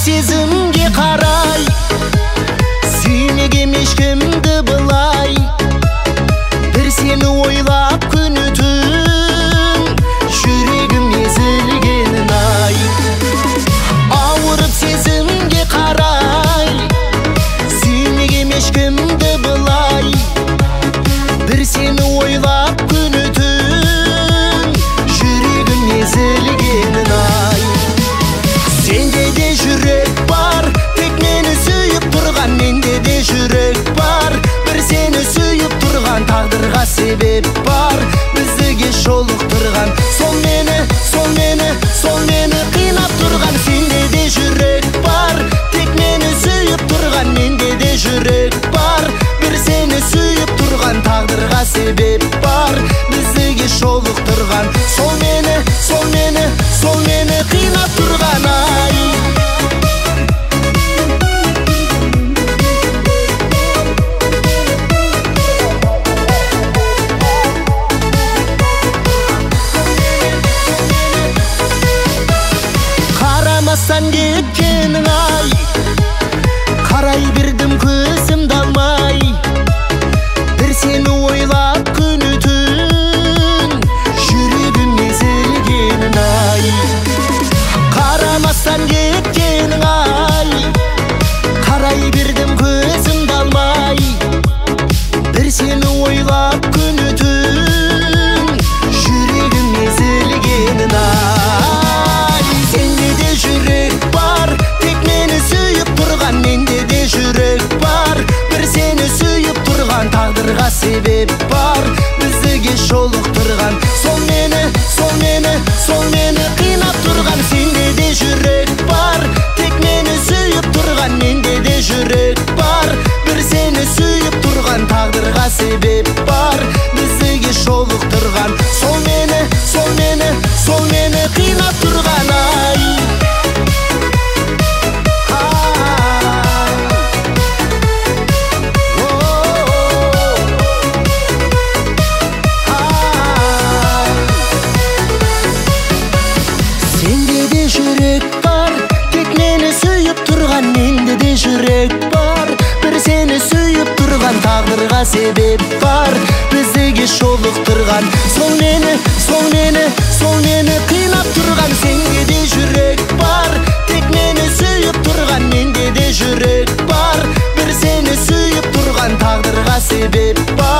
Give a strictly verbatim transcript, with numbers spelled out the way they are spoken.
сезімге қарай, сүймегем ешкімді былай. Бір сені ойлап күні түн, жүрегім езілгенін ай. Ауырып сезімге қарай, сүймегем ешкімді былай. Бір сені ойлап күні түн, жүрегім езілгенін ай. Сенде де жүрек бар, тек мені сүйіп тұрған. Менде де жүрек бар, бір сені сүйіп тұрған. Тағдырға себеп бар, біздіге жолықтырған. Сол мені, сол мені, сол мені қинап тұрған. Сенде де жүрек бар, тек мені сүйіп тұрған. Менде де жүрек бар, бір сені сүйіп тұрған. Тағдырға себеп бар, біздіге жолықтырған. Сол мені, сол мені, сол мені қинап тұрған ай. Қарамастан кеткенің ай, қарай бердім көзімді алмай. Бір сені ойлап күні түн, жүрегім езілгенін ай. Қарамастан кеткенің ай, қарай бердім көзімді алмай. Бір сені ойлап күні түн, жүрегім езілгенін ай. Сенде де жүрек бар, тек мені сүйіп тұрған. Менде де жүрек бар, бір сені сүйіп тұрған. Тағдырға себеп бар, біздіге жолықтырған. Сол мені, сол мені, сол мені қинап тұрған. Сенде де жүрек бар, тек мені сүйіп тұрған. Менде де жүрек бар, бір сені сүйіп тұрған. Тағдырға себеп бар, біздіге жолықтырған. Сол мені, сол мені, сол мені қинап тұрған ай. Сенде де жүрек бар, тек мені сүйіп тұрған. Менде де жүрек бар, бір сені сүйіп тұрған. Тағдырға себеп бар, біздіге жолықтырған. Сол мені, сол мені, сол мені қинап тұрған. Сенде де жүрек бар, тек мені сүйіп тұрған. Менде де жүрек бар, бір сені сүйіп тұрған. Тағдырға себеп бар.